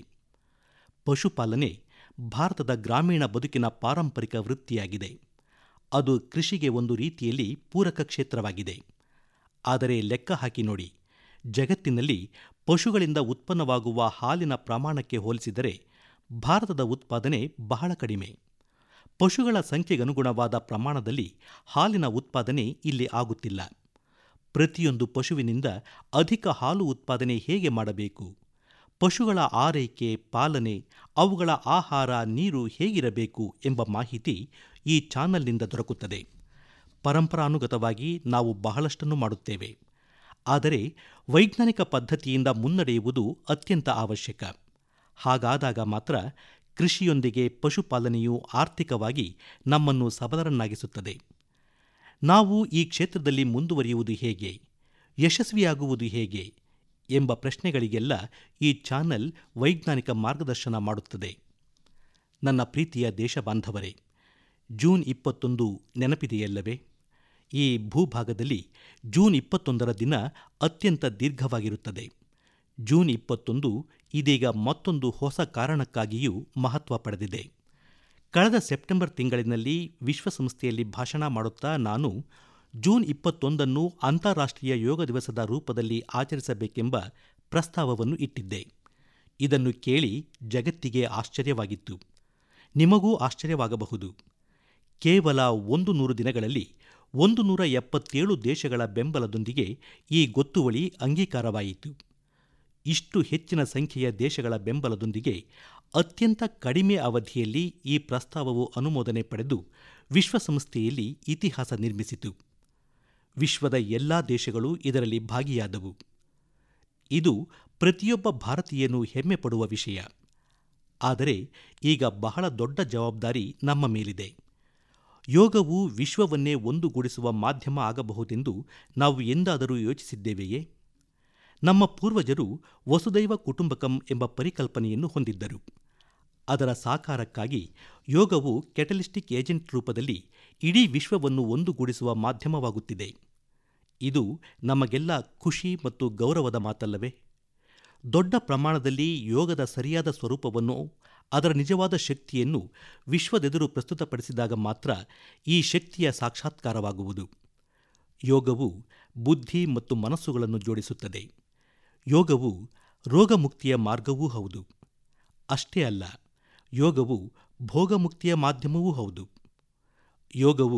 ಪಶುಪಾಲನೆ ಭಾರತದ ಗ್ರಾಮೀಣ ಬದುಕಿನ ಪಾರಂಪರಿಕ ವೃತ್ತಿಯಾಗಿದೆ. ಅದು ಕೃಷಿಗೆ ಒಂದು ರೀತಿಯಲ್ಲಿ ಪೂರಕ ಕ್ಷೇತ್ರವಾಗಿದೆ. ಆದರೆ ಲೆಕ್ಕ ಹಾಕಿ ನೋಡಿ, ಜಗತ್ತಿನಲ್ಲಿ ಪಶುಗಳಿಂದ ಉತ್ಪನ್ನವಾಗುವ ಹಾಲಿನ ಪ್ರಮಾಣಕ್ಕೆ ಹೋಲಿಸಿದರೆ ಭಾರತದ ಉತ್ಪಾದನೆ ಬಹಳ ಕಡಿಮೆ. ಪಶುಗಳ ಸಂಖ್ಯೆಗನುಗುಣವಾದ ಪ್ರಮಾಣದಲ್ಲಿ ಹಾಲಿನ ಉತ್ಪಾದನೆ ಇಲ್ಲಿ ಆಗುತ್ತಿಲ್ಲ. ಪ್ರತಿಯೊಂದು ಪಶುವಿನಿಂದ ಅಧಿಕ ಹಾಲು ಉತ್ಪಾದನೆ ಹೇಗೆ ಮಾಡಬೇಕು, ಪಶುಗಳ ಆರೈಕೆ, ಪಾಲನೆ, ಅವುಗಳ ಆಹಾರ, ನೀರು ಹೇಗಿರಬೇಕು ಎಂಬ ಮಾಹಿತಿ ಈ ಚಾನಲ್ನಿಂದ ದೊರಕುತ್ತದೆ. ಪರಂಪರಾನುಗತವಾಗಿ ನಾವು ಬಹಳಷ್ಟನ್ನು ಮಾಡುತ್ತೇವೆ. ಆದರೆ ವೈಜ್ಞಾನಿಕ ಪದ್ಧತಿಯಿಂದ ಮುನ್ನಡೆಯುವುದು ಅತ್ಯಂತ ಅವಶ್ಯಕ. ಹಾಗಾದಾಗ ಮಾತ್ರ ಕೃಷಿಯೊಂದಿಗೆ ಪಶುಪಾಲನೆಯು ಆರ್ಥಿಕವಾಗಿ ನಮ್ಮನ್ನು ಸಬಲರನ್ನಾಗಿಸುತ್ತದೆ. ನಾವು ಈ ಕ್ಷೇತ್ರದಲ್ಲಿ ಮುಂದುವರಿಯುವುದು ಹೇಗೆ, ಯಶಸ್ವಿಯಾಗುವುದು ಹೇಗೆ ಎಂಬ ಪ್ರಶ್ನೆಗಳಿಗೆಲ್ಲ ಈ ಚಾನಲ್ ವೈಜ್ಞಾನಿಕ ಮಾರ್ಗದರ್ಶನ ಮಾಡುತ್ತದೆ. ನನ್ನ ಪ್ರೀತಿಯ ದೇಶಬಾಂಧವರೇ, ಜೂನ್ 21 ನೆನಪಿದೆಯಲ್ಲವೇ? ಈ ಭೂಭಾಗದಲ್ಲಿ ಜೂನ್ 21ರ ದಿನ ಅತ್ಯಂತ ದೀರ್ಘವಾಗಿರುತ್ತದೆ. ಜೂನ್ 21 ಇದೀಗ ಮತ್ತೊಂದು ಹೊಸ ಕಾರಣಕ್ಕಾಗಿಯೂ ಮಹತ್ವ ಪಡೆದಿದೆ. ಕಳೆದ ಸೆಪ್ಟೆಂಬರ್ ತಿಂಗಳಿನಲ್ಲಿ ವಿಶ್ವಸಂಸ್ಥೆಯಲ್ಲಿ ಭಾಷಣ ಮಾಡುತ್ತಾ ನಾನು ಜೂನ್ 21 ಅಂತಾರಾಷ್ಟ್ರೀಯ ಯೋಗ ದಿವಸದ ರೂಪದಲ್ಲಿ ಆಚರಿಸಬೇಕೆಂಬ ಪ್ರಸ್ತಾವವನ್ನು ಇಟ್ಟಿದ್ದೆ. ಇದನ್ನು ಕೇಳಿ ಜಗತ್ತಿಗೆ ಆಶ್ಚರ್ಯವಾಗಿತ್ತು. ನಿಮಗೂ ಆಶ್ಚರ್ಯವಾಗಬಹುದು. ಕೇವಲ 100 ದಿನಗಳಲ್ಲಿ 177 ದೇಶಗಳ ಬೆಂಬಲದೊಂದಿಗೆ ಈ ಗೊತ್ತುವಳಿ ಅಂಗೀಕಾರವಾಯಿತು. ಇಷ್ಟು ಹೆಚ್ಚಿನ ಸಂಖ್ಯೆಯ ದೇಶಗಳ ಬೆಂಬಲದೊಂದಿಗೆ ಅತ್ಯಂತ ಕಡಿಮೆ ಅವಧಿಯಲ್ಲಿ ಈ ಪ್ರಸ್ತಾವವು ಅನುಮೋದನೆ ಪಡೆದು ವಿಶ್ವಸಂಸ್ಥೆಯಲ್ಲಿ ಇತಿಹಾಸ ನಿರ್ಮಿಸಿತು. ವಿಶ್ವದ ಎಲ್ಲಾ ದೇಶಗಳು ಇದರಲ್ಲಿ ಭಾಗಿಯಾದವು. ಇದು ಪ್ರತಿಯೊಬ್ಬ ಭಾರತೀಯನೂ ಹೆಮ್ಮೆ ಪಡುವ ವಿಷಯ. ಆದರೆ ಈಗ ಬಹಳ ದೊಡ್ಡ ಜವಾಬ್ದಾರಿ ನಮ್ಮ ಮೇಲಿದೆ. ಯೋಗವು ವಿಶ್ವವನ್ನೇ ಒಂದುಗೂಡಿಸುವ ಮಾಧ್ಯಮ ಆಗಬಹುದೆಂದು ನಾವು ಎಂದಾದರೂ ಯೋಚಿಸಿದ್ದೇವೆಯೇ? ನಮ್ಮ ಪೂರ್ವಜರು ವಸುದೈವ ಕುಟುಂಬಕಂ ಎಂಬ ಪರಿಕಲ್ಪನೆಯನ್ನು ಹೊಂದಿದ್ದರು. ಅದರ ಸಾಕಾರಕ್ಕಾಗಿ ಯೋಗವು ಕೆಟಲಿಸ್ಟಿಕ್ ಏಜೆಂಟ್ ರೂಪದಲ್ಲಿ ಇಡೀ ವಿಶ್ವವನ್ನು ಒಂದುಗೂಡಿಸುವ ಮಾಧ್ಯಮವಾಗುತ್ತಿದೆ. ಇದು ನಮಗೆಲ್ಲ ಖುಷಿ ಮತ್ತು ಗೌರವದ ಮಾತಲ್ಲವೇ? ದೊಡ್ಡ ಪ್ರಮಾಣದಲ್ಲಿ ಯೋಗದ ಸರಿಯಾದ ಸ್ವರೂಪವನ್ನು, ಅದರ ನಿಜವಾದ ಶಕ್ತಿಯನ್ನು ವಿಶ್ವದೆದುರು ಪ್ರಸ್ತುತಪಡಿಸಿದಾಗ ಮಾತ್ರ ಈ ಶಕ್ತಿಯ ಸಾಕ್ಷಾತ್ಕಾರವಾಗುವುದು. ಯೋಗವು ಬುದ್ಧಿ ಮತ್ತು ಮನಸ್ಸುಗಳನ್ನು ಜೋಡಿಸುತ್ತದೆ. ಯೋಗವು ರೋಗಮುಕ್ತಿಯ ಮಾರ್ಗವೂ ಹೌದು. ಅಷ್ಟೇ ಅಲ್ಲ, ಯೋಗವು ಭೋಗಮುಕ್ತಿಯ ಮಾಧ್ಯಮವೂ ಹೌದು. ಯೋಗವು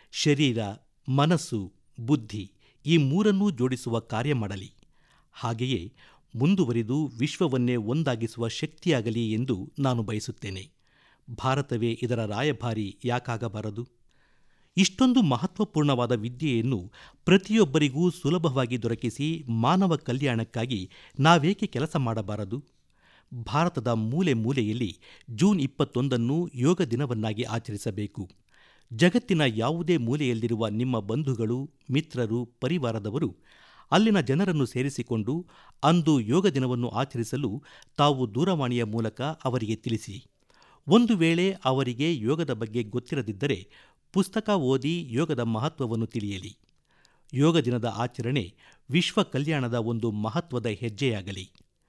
ಶರೀರ, ಮನಸ್ಸು, ಬುದ್ಧಿ ಈ ಮೂರನ್ನೂ ಜೋಡಿಸುವ ಕಾರ್ಯ ಮಾಡಲಿ. ಹಾಗೆಯೇ ಮುಂದುವರಿದು ವಿಶ್ವವನ್ನೇ ಒಂದಾಗಿಸುವ ಶಕ್ತಿಯಾಗಲಿ ಎಂದು ನಾನು ಬಯಸುತ್ತೇನೆ. ಭಾರತವೇ ಇದರ ರಾಯಭಾರಿ ಯಾಕಾಗಬಾರದು? ಇಷ್ಟೊಂದು ಮಹತ್ವಪೂರ್ಣವಾದ ವಿದ್ಯೆಯನ್ನು ಪ್ರತಿಯೊಬ್ಬರಿಗೂ ಸುಲಭವಾಗಿ ದೊರಕಿಸಿ ಮಾನವ ಕಲ್ಯಾಣಕ್ಕಾಗಿ ನಾವೇಕೆ ಕೆಲಸ ಮಾಡಬಾರದು? ಭಾರತದ ಮೂಲೆ ಮೂಲೆಯಲ್ಲಿ ಜೂನ್ 21 ಯೋಗ ದಿನವನ್ನಾಗಿ ಆಚರಿಸಬೇಕು. ಜಗತ್ತಿನ ಯಾವುದೇ ಮೂಲೆಯಲ್ಲಿರುವ ನಿಮ್ಮ ಬಂಧುಗಳು, ಮಿತ್ರರು, ಪರಿವಾರದವರು ಅಲ್ಲಿನ ಜನರನ್ನು ಸೇರಿಸಿಕೊಂಡು ಅಂದು ಯೋಗ ದಿನವನ್ನು ಆಚರಿಸಲು ತಾವು ದೂರವಾಣಿಯ ಮೂಲಕ ಅವರಿಗೆ ತಿಳಿಸಿ. ಒಂದು ವೇಳೆ ಅವರಿಗೆ ಯೋಗದ ಬಗ್ಗೆ ಗೊತ್ತಿರದಿದ್ದರೆ ಪುಸ್ತಕ ಓದಿ ಯೋಗದ ಮಹತ್ವವನ್ನು ತಿಳಿಯಲಿ. ಯೋಗ ದಿನದ ಆಚರಣೆ ವಿಶ್ವ ಕಲ್ಯಾಣದ ಒಂದು ಮಹತ್ವದ ಹೆಜ್ಜೆಯಾಗಲಿ.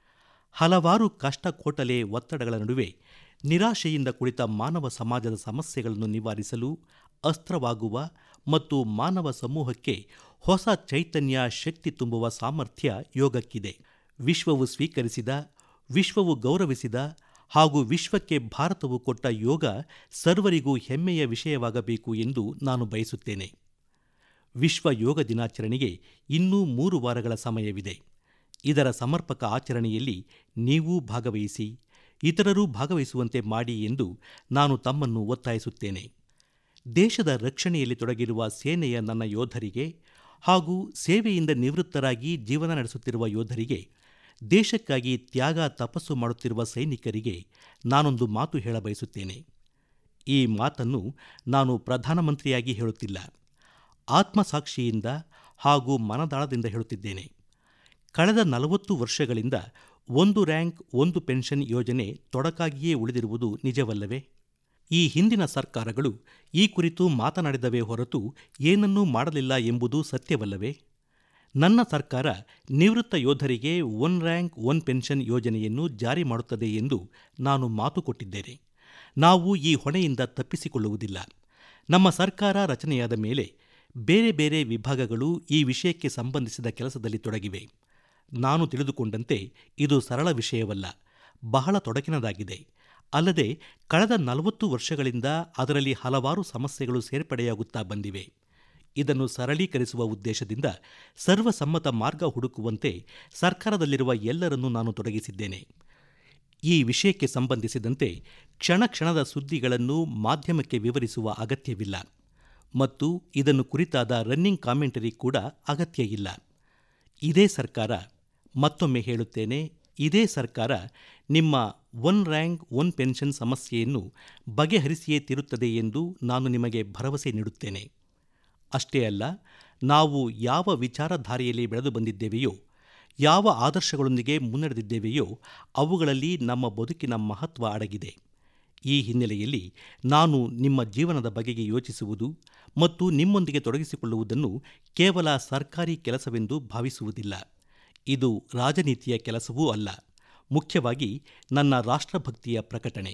ಹಲವಾರು ಕಷ್ಟ ಕೋಟಲೆ ಒತ್ತಡಗಳ ನಡುವೆ ನಿರಾಶೆಯಿಂದ ಕುಳಿತ ಮಾನವ ಸಮಾಜದ ಸಮಸ್ಯೆಗಳನ್ನು ನಿವಾರಿಸಲು ಅಸ್ತ್ರವಾಗುವ ಮತ್ತು ಮಾನವ ಸಮೂಹಕ್ಕೆ ಹೊಸ ಚೈತನ್ಯ, ಶಕ್ತಿ ತುಂಬುವ ಸಾಮರ್ಥ್ಯ ಯೋಗಕ್ಕಿದೆ. ವಿಶ್ವವು ಸ್ವೀಕರಿಸಿದ, ವಿಶ್ವವು ಗೌರವಿಸಿದ ಹಾಗೂ ವಿಶ್ವಕ್ಕೆ ಭಾರತವು ಕೊಟ್ಟ ಯೋಗ ಸರ್ವರಿಗೂ ಹೆಮ್ಮೆಯ ವಿಷಯವಾಗಬೇಕು ಎಂದು ನಾನು ಬಯಸುತ್ತೇನೆ. ವಿಶ್ವ ಯೋಗ ದಿನಾಚರಣೆಗೆ ಇನ್ನೂ 3 ವಾರಗಳ ಸಮಯವಿದೆ. ಇದರ ಸಮರ್ಪಕ ಆಚರಣೆಯಲ್ಲಿ ನೀವೂ ಭಾಗವಹಿಸಿ, ಇತರರೂ ಭಾಗವಹಿಸುವಂತೆ ಮಾಡಿ ಎಂದು ನಾನು ತಮ್ಮನ್ನು ಒತ್ತಾಯಿಸುತ್ತೇನೆ. ದೇಶದ ರಕ್ಷಣೆಯಲ್ಲಿ ತೊಡಗಿರುವ ಸೇನೆಯ ನನ್ನ ಯೋಧರಿಗೆ ಹಾಗೂ ಸೇವೆಯಿಂದ ನಿವೃತ್ತರಾಗಿ ಜೀವನ ನಡೆಸುತ್ತಿರುವ ಯೋಧರಿಗೆ, ದೇಶಕ್ಕಾಗಿ ತ್ಯಾಗ ತಪಸ್ಸು ಮಾಡುತ್ತಿರುವ ಸೈನಿಕರಿಗೆ ನಾನೊಂದು ಮಾತು ಹೇಳಬಯಸುತ್ತೇನೆ. ಈ ಮಾತನ್ನು ನಾನು ಪ್ರಧಾನಮಂತ್ರಿಯಾಗಿ ಹೇಳುತ್ತಿಲ್ಲ, ಆತ್ಮಸಾಕ್ಷಿಯಿಂದ ಹಾಗೂ ಮನದಾಳದಿಂದ ಹೇಳುತ್ತಿದ್ದೇನೆ. ಕಳೆದ 40 ವರ್ಷಗಳಿಂದ ಒಂದು ರ್ಯಾಂಕ್ ಒಂದು ಪೆನ್ಷನ್ ಯೋಜನೆ ತೊಡಕಾಗಿಯೇ ಉಳಿದಿರುವುದು ನಿಜವಲ್ಲವೇ? ಈ ಹಿಂದಿನ ಸರ್ಕಾರಗಳು ಈ ಕುರಿತು ಮಾತನಾಡಿದವೇ ಹೊರತು ಏನನ್ನೂ ಮಾಡಲಿಲ್ಲ ಎಂಬುದು ಸತ್ಯವಲ್ಲವೇ? ನನ್ನ ಸರ್ಕಾರ ನಿವೃತ್ತ ಯೋಧರಿಗೆ ಒನ್ ರ್ಯಾಂಕ್ ಒನ್ ಪೆನ್ಷನ್ ಯೋಜನೆಯನ್ನು ಜಾರಿ ಮಾಡುತ್ತದೆ ಎಂದು ನಾನು ಮಾತು ಕೊಟ್ಟಿದ್ದೇನೆ. ನಾವು ಈ ಹೊಣೆಯಿಂದ ತಪ್ಪಿಸಿಕೊಳ್ಳುವುದಿಲ್ಲ. ನಮ್ಮ ಸರ್ಕಾರ ರಚನೆಯಾದ ಮೇಲೆ ಬೇರೆ ಬೇರೆ ವಿಭಾಗಗಳು ಈ ವಿಷಯಕ್ಕೆ ಸಂಬಂಧಿಸಿದ ಕೆಲಸದಲ್ಲಿ ತೊಡಗಿವೆ. ನಾನು ತಿಳಿದುಕೊಂಡಂತೆ ಇದು ಸರಳ ವಿಷಯವಲ್ಲ, ಬಹಳ ತೊಡಕಿನದಾಗಿದೆ. ಅಲ್ಲದೆ ಕಳೆದ 40 ವರ್ಷಗಳಿಂದ ಅದರಲ್ಲಿ ಹಲವಾರು ಸಮಸ್ಯೆಗಳು ಸೇರ್ಪಡೆಯಾಗುತ್ತಾ ಬಂದಿವೆ. ಇದನ್ನು ಸರಳೀಕರಿಸುವ ಉದ್ದೇಶದಿಂದ ಸರ್ವಸಮ್ಮತ ಮಾರ್ಗ ಹುಡುಕುವಂತೆ ಸರ್ಕಾರದಲ್ಲಿರುವ ಎಲ್ಲರನ್ನೂ ನಾನು ತೊಡಗಿಸಿದ್ದೇನೆ. ಈ ವಿಷಯಕ್ಕೆ ಸಂಬಂಧಿಸಿದಂತೆ ಕ್ಷಣ ಕ್ಷಣದ ಸುದ್ದಿಗಳನ್ನು ಮಾಧ್ಯಮಕ್ಕೆ ವಿವರಿಸುವ ಅಗತ್ಯವಿಲ್ಲ ಮತ್ತು ಇದನ್ನು ಕುರಿತಾದ ರನ್ನಿಂಗ್ ಕಾಮೆಂಟರಿ ಕೂಡ ಅಗತ್ಯ ಇಲ್ಲ. ಇದೇ ಸರ್ಕಾರ, ಮತ್ತೊಮ್ಮೆ ಹೇಳುತ್ತೇನೆ, ಇದೇ ಸರ್ಕಾರ ನಿಮ್ಮ ಒನ್ ರ್ಯಾಂಕ್ ಒನ್ ಪೆನ್ಷನ್ ಸಮಸ್ಯೆಯನ್ನು ಬಗೆಹರಿಸಿಯೇ ತೀರುತ್ತದೆ ಎಂದು ನಾನು ನಿಮಗೆ ಭರವಸೆ ನೀಡುತ್ತೇನೆ. ಅಷ್ಟೇ ಅಲ್ಲ, ನಾವು ಯಾವ ವಿಚಾರಧಾರೆಯಲ್ಲಿ ಬೆಳೆದು ಬಂದಿದ್ದೇವೆಯೋ, ಯಾವ ಆದರ್ಶಗಳೊಂದಿಗೆ ಮುನ್ನಡೆದಿದ್ದೇವೆಯೋ ಅವುಗಳಲ್ಲಿ ನಮ್ಮ ಬದುಕಿನ ಮಹತ್ವ ಅಡಗಿದೆ. ಈ ಹಿನ್ನೆಲೆಯಲ್ಲಿ ನಾನು ನಿಮ್ಮ ಜೀವನದ ಬಗೆಗೆ ಯೋಚಿಸುವುದು ಮತ್ತು ನಿಮ್ಮೊಂದಿಗೆ ತೊಡಗಿಸಿಕೊಳ್ಳುವುದನ್ನು ಕೇವಲ ಸರ್ಕಾರಿ ಕೆಲಸವೆಂದು ಭಾವಿಸುವುದಿಲ್ಲ. ಇದು ರಾಜನೀತಿಯ ಕೆಲಸವೂ ಅಲ್ಲ, ಮುಖ್ಯವಾಗಿ ನನ್ನ ರಾಷ್ಟ್ರಭಕ್ತಿಯ ಪ್ರಕಟಣೆ.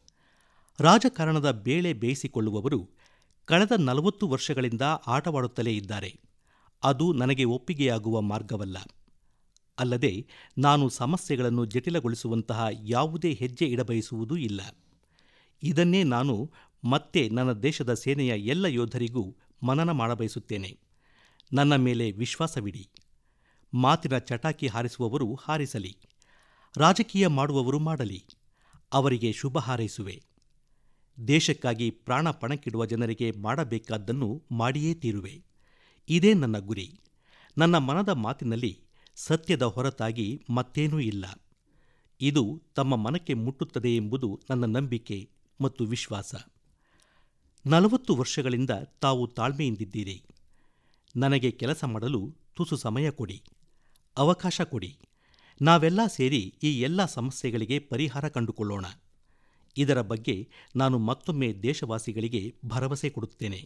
ರಾಜಕಾರಣದ ಬೇಳೆ ಬೇಯಿಸಿಕೊಳ್ಳುವವರು ಕಳೆದ 40 ವರ್ಷಗಳಿಂದ ಆಟವಾಡುತ್ತಲೇ ಇದ್ದಾರೆ. ಅದು ನನಗೆ ಒಪ್ಪಿಗೆಯಾಗುವ ಮಾರ್ಗವಲ್ಲ. ಅಲ್ಲದೆ ನಾನು ಸಮಸ್ಯೆಗಳನ್ನು ಜಟಿಲಗೊಳಿಸುವಂತಹ ಯಾವುದೇ ಹೆಜ್ಜೆ ಇಡಬಯಸುವುದೂ ಇಲ್ಲ. ಇದನ್ನೇ ನಾನು ಮತ್ತೆ ನನ್ನ ದೇಶದ ಸೇನೆಯ ಎಲ್ಲ ಯೋಧರಿಗೂ ಮನನ ಮಾಡಬಯಸುತ್ತೇನೆ. ನನ್ನ ಮೇಲೆ ವಿಶ್ವಾಸವಿಡಿ. ಮಾತಿನ ಚಟಾಕಿ ಹಾರಿಸುವವರು ಹಾರಿಸಲಿ, ರಾಜಕೀಯ ಮಾಡುವವರು ಮಾಡಲಿ, ಅವರಿಗೆ ಶುಭ ಹಾರೈಸುವೆ. ದೇಶಕ್ಕಾಗಿ ಪ್ರಾಣ ಪಣಕ್ಕಿಡುವ ಜನರಿಗೆ ಮಾಡಬೇಕಾದ್ದನ್ನು ಮಾಡಿಯೇ ತೀರುವೆ. ಇದೇ ನನ್ನ ಗುರಿ. ನನ್ನ ಮನದ ಮಾತಿನಲ್ಲಿ ಸತ್ಯದ ಹೊರತಾಗಿ ಮತ್ತೇನೂ ಇಲ್ಲ. ಇದು ತಮ್ಮ ಮನಕ್ಕೆ ಮುಟ್ಟುತ್ತದೆ ಎಂಬುದು ನನ್ನ ನಂಬಿಕೆ ಮತ್ತು ವಿಶ್ವಾಸ. 40 ವರ್ಷಗಳಿಂದ ತಾವು ತಾಳ್ಮೆಯಿಂದಿದ್ದೀರಿ. ನನಗೆ ಕೆಲಸ ಮಾಡಲು ತುಸು ಸಮಯ ಕೊಡಿ, ಅವಕಾಶ ಕೊಡಿ. ನಾವೆಲ್ಲ ಸೇರಿ ಈ ಎಲ್ಲ ಸಮಸ್ಯೆಗಳಿಗೆ ಪರಿಹಾರ ಕಂಡುಕೊಳ್ಳೋಣ. ಇದರ ಬಗ್ಗೆ ನಾನು ಮತ್ತೊಮ್ಮೆ ದೇಶವಾಸಿಗಳಿಗೆ ಭರವಸೆ ಕೊಡುತ್ತೇನೆ.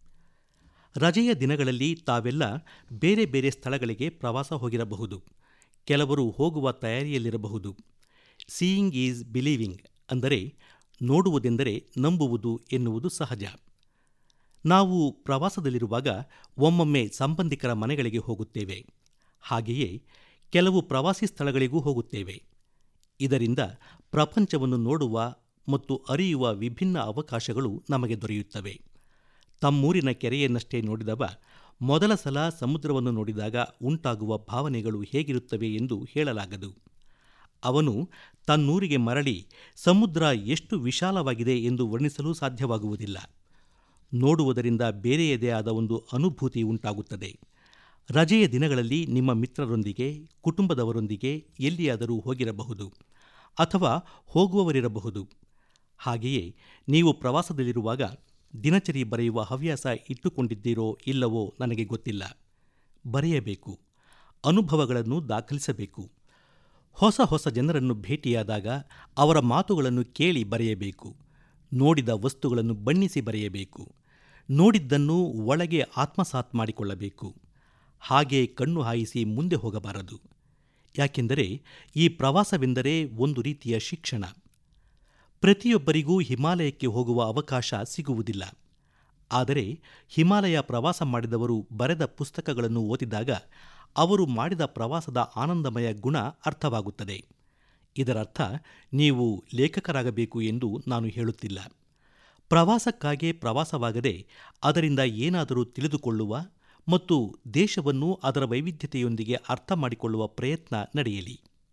ರಜೆಯ ದಿನಗಳಲ್ಲಿ ತಾವೆಲ್ಲ ಬೇರೆ ಬೇರೆ ಸ್ಥಳಗಳಿಗೆ ಪ್ರವಾಸ ಹೋಗಿರಬಹುದು. ಕೆಲವರು ಹೋಗುವ ತಯಾರಿಯಲ್ಲಿರಬಹುದು. ಸೀಯಿಂಗ್ ಈಸ್ ಬಿಲೀವಿಂಗ್, ಅಂದರೆ ನೋಡುವುದೆಂದರೆ ನಂಬುವುದು ಎನ್ನುವುದು ಸಹಜ. ನಾವು ಪ್ರವಾಸದಲ್ಲಿರುವಾಗ ಒಮ್ಮೊಮ್ಮೆ ಸಂಬಂಧಿಕರ ಮನೆಗಳಿಗೆ ಹೋಗುತ್ತೇವೆ. ಹಾಗೆಯೇ ಕೆಲವು ಪ್ರವಾಸಿ ಸ್ಥಳಗಳಿಗೂ ಹೋಗುತ್ತೇವೆ. ಇದರಿಂದ ಪ್ರಪಂಚವನ್ನು ನೋಡುವ ಮತ್ತು ಅರಿಯುವ ವಿಭಿನ್ನ ಅವಕಾಶಗಳು ನಮಗೆ ದೊರೆಯುತ್ತವೆ. ತಮ್ಮೂರಿನ ಕೆರೆಯನ್ನಷ್ಟೇ ನೋಡಿದವ ಮೊದಲ ಸಲ ಸಮುದ್ರವನ್ನು ನೋಡಿದಾಗ ಉಂಟಾಗುವ ಭಾವನೆಗಳು ಹೇಗಿರುತ್ತವೆ ಎಂದು ಹೇಳಲಾಗದು. ಅವನು ತನ್ನೂರಿಗೆ ಮರಳಿ ಸಮುದ್ರ ಎಷ್ಟು ವಿಶಾಲವಾಗಿದೆ ಎಂದು ವರ್ಣಿಸಲು ಸಾಧ್ಯವಾಗುವುದಿಲ್ಲ. ನೋಡುವುದರಿಂದ ಬೇರೆಯದೇ ಆದ ಒಂದು ಅನುಭೂತಿ ಉಂಟಾಗುತ್ತದೆ. ರಜೆಯ ದಿನಗಳಲ್ಲಿ ನಿಮ್ಮ ಮಿತ್ರರೊಂದಿಗೆ, ಕುಟುಂಬದವರೊಂದಿಗೆ ಎಲ್ಲಿಯಾದರೂ ಹೋಗಿರಬಹುದು ಅಥವಾ ಹೋಗುವವರಿರಬಹುದು. ಹಾಗೆಯೇ ನೀವು ಪ್ರವಾಸದಲ್ಲಿರುವಾಗ ದಿನಚರಿ ಬರೆಯುವ ಹವ್ಯಾಸ ಇಟ್ಟುಕೊಂಡಿದ್ದೀರೋ ಇಲ್ಲವೋ ನನಗೆ ಗೊತ್ತಿಲ್ಲ. ಬರೆಯಬೇಕು, ಅನುಭವಗಳನ್ನು ದಾಖಲಿಸಬೇಕು. ಹೊಸ ಹೊಸ ಜನರನ್ನು ಭೇಟಿಯಾದಾಗ ಅವರ ಮಾತುಗಳನ್ನು ಕೇಳಿ ಬರೆಯಬೇಕು. ನೋಡಿದ ವಸ್ತುಗಳನ್ನು ಬಣ್ಣಿಸಿ ಬರೆಯಬೇಕು. ನೋಡಿದ್ದನ್ನು ಒಳಗೆ ಆತ್ಮಸಾತ್ ಮಾಡಿಕೊಳ್ಳಬೇಕು. ಹಾಗೆ ಕಣ್ಣು ಹಾಯಿಸಿ ಮುಂದೆ ಹೋಗಬಾರದು. ಯಾಕೆಂದರೆ ಈ ಪ್ರವಾಸವೆಂದರೆ ಒಂದು ರೀತಿಯ ಶಿಕ್ಷಣ. ಪ್ರತಿಯೊಬ್ಬರಿಗೂ ಹಿಮಾಲಯಕ್ಕೆ ಹೋಗುವ ಅವಕಾಶ ಸಿಗುವುದಿಲ್ಲ. ಆದರೆ ಹಿಮಾಲಯ ಪ್ರವಾಸ ಮಾಡಿದವರು ಬರೆದ ಪುಸ್ತಕಗಳನ್ನು ಓದಿದಾಗ ಅವರು ಮಾಡಿದ ಪ್ರವಾಸದ ಆನಂದಮಯ ಗುಣ ಅರ್ಥವಾಗುತ್ತದೆ. ಇದರರ್ಥ ನೀವು ಲೇಖಕರಾಗಬೇಕು ಎಂದು ನಾನು ಹೇಳುತ್ತಿಲ್ಲ. ಪ್ರವಾಸಕ್ಕಾಗಿ ಪ್ರವಾಸವಾಗದೆ ಅದರಿಂದ ಏನಾದರೂ ತಿಳಿದುಕೊಳ್ಳುವ ಮತ್ತು ದೇಶವನ್ನು ಅದರ ವೈವಿಧ್ಯತೆಯೊಂದಿಗೆ ಅರ್ಥ ಮಾಡಿಕೊಳ್ಳುವ ಪ್ರಯತ್ನ ನಡೆಯಲಿ.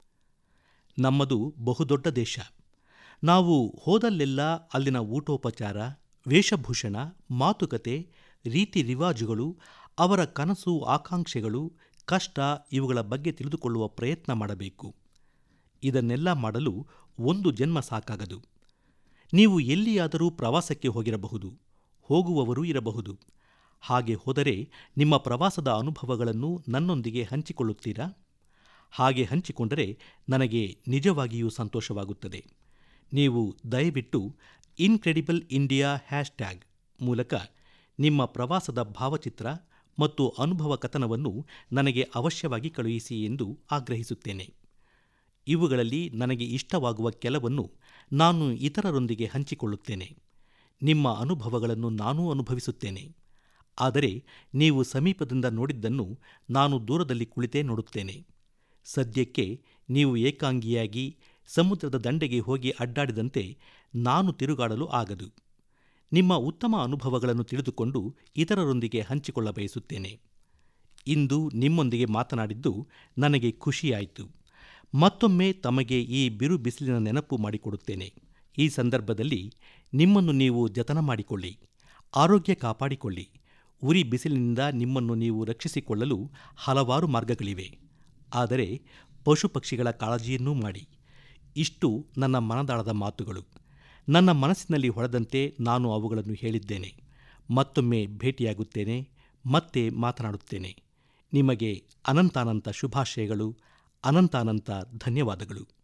ನಮ್ಮದು ಬಹುದೊಡ್ಡ ದೇಶ. ನಾವು ಹೋದಲ್ಲೆಲ್ಲ ಅಲ್ಲಿನ ಊಟೋಪಚಾರ, ವೇಷಭೂಷಣ, ಮಾತುಕತೆ, ರೀತಿ ರಿವಾಜುಗಳು, ಅವರ ಕನಸು ಆಕಾಂಕ್ಷೆಗಳು, ಕಷ್ಟ ಇವುಗಳ ಬಗ್ಗೆ ತಿಳಿದುಕೊಳ್ಳುವ ಪ್ರಯತ್ನ ಮಾಡಬೇಕು. ಇದನ್ನೆಲ್ಲ ಮಾಡಲು ಒಂದು ಜನ್ಮ ಸಾಕಾಗದು. ನೀವು ಎಲ್ಲಿಯಾದರೂ ಪ್ರವಾಸಕ್ಕೆ ಹೋಗಿರಬಹುದು, ಹೋಗುವವರೂ ಇರಬಹುದು. ಹಾಗೆ ಹೋದರೆ ನಿಮ್ಮ ಪ್ರವಾಸದ ಅನುಭವಗಳನ್ನು ನನ್ನೊಂದಿಗೆ ಹಂಚಿಕೊಳ್ಳುತ್ತೀರಾ? ಹಾಗೆ ಹಂಚಿಕೊಂಡರೆ ನನಗೆ ನಿಜವಾಗಿಯೂ ಸಂತೋಷವಾಗುತ್ತದೆ. ನೀವು ದಯವಿಟ್ಟು ಇನ್ಕ್ರೆಡಿಬಲ್ ಇಂಡಿಯಾ ಹ್ಯಾಶ್ಟ್ಯಾಗ್ ಮೂಲಕ ನಿಮ್ಮ ಪ್ರವಾಸದ ಭಾವಚಿತ್ರ ಮತ್ತು ಅನುಭವ ಕಥನವನ್ನು ನನಗೆ ಅವಶ್ಯವಾಗಿ ಕಳುಹಿಸಿ ಎಂದು ಆಗ್ರಹಿಸುತ್ತೇನೆ. ಇವುಗಳಲ್ಲಿ ನನಗೆ ಇಷ್ಟವಾಗುವ ಕೆಲವನ್ನು ನಾನು ಇತರರೊಂದಿಗೆ ಹಂಚಿಕೊಳ್ಳುತ್ತೇನೆ. ನಿಮ್ಮ ಅನುಭವಗಳನ್ನು ನಾನೂ ಅನುಭವಿಸುತ್ತೇನೆ. ಆದರೆ ನೀವು ಸಮೀಪದಿಂದ ನೋಡಿದ್ದನ್ನು ನಾನು ದೂರದಲ್ಲಿ ಕುಳಿತೇ ನೋಡುತ್ತೇನೆ. ಸದ್ಯಕ್ಕೆ ನೀವು ಏಕಾಂಗಿಯಾಗಿ ಸಮುದ್ರದ ದಂಡೆಗೆ ಹೋಗಿ ಅಡ್ಡಾಡಿದಂತೆ ನಾನು ತಿರುಗಾಡಲು ಆಗದು. ನಿಮ್ಮ ಉತ್ತಮ ಅನುಭವಗಳನ್ನು ತಿಳಿದುಕೊಂಡು ಇತರರೊಂದಿಗೆ ಹಂಚಿಕೊಳ್ಳಬಯಸುತ್ತೇನೆ. ಇಂದು ನಿಮ್ಮೊಂದಿಗೆ ಮಾತನಾಡಿದ್ದು ನನಗೆ ಖುಷಿಯಾಯಿತು. ಮತ್ತೊಮ್ಮೆ ತಮಗೆ ಈ ಬಿರು ಬಿಸಿಲಿನ ನೆನಪು ಮಾಡಿಕೊಡುತ್ತೇನೆ. ಈ ಸಂದರ್ಭದಲ್ಲಿ ನಿಮ್ಮನ್ನು ನೀವು ಜತನ ಮಾಡಿಕೊಳ್ಳಿ, ಆರೋಗ್ಯ ಕಾಪಾಡಿಕೊಳ್ಳಿ. ಉರಿ ಬಿಸಿಲಿನಿಂದ ನಿಮ್ಮನ್ನು ನೀವು ರಕ್ಷಿಸಿಕೊಳ್ಳಲು ಹಲವಾರು ಮಾರ್ಗಗಳಿವೆ. ಆದರೆ ಪಶು ಪಕ್ಷಿಗಳ ಕಾಳಜಿಯನ್ನೂ ಮಾಡಿ. ಇಷ್ಟು ನನ್ನ ಮನದಾಳದ ಮಾತುಗಳು. ನನ್ನ ಮನಸ್ಸಿನಲ್ಲಿ ಹೊಳೆದಂತೆ ನಾನು ಅವುಗಳನ್ನು ಹೇಳಿದ್ದೇನೆ. ಮತ್ತೊಮ್ಮೆ ಭೇಟಿಯಾಗುತ್ತೇನೆ, ಮತ್ತೆ ಮಾತನಾಡುತ್ತೇನೆ. ನಿಮಗೆ ಅನಂತಾನಂತ ಶುಭಾಶಯಗಳು, ಅನಂತಾನಂತ ಧನ್ಯವಾದಗಳು.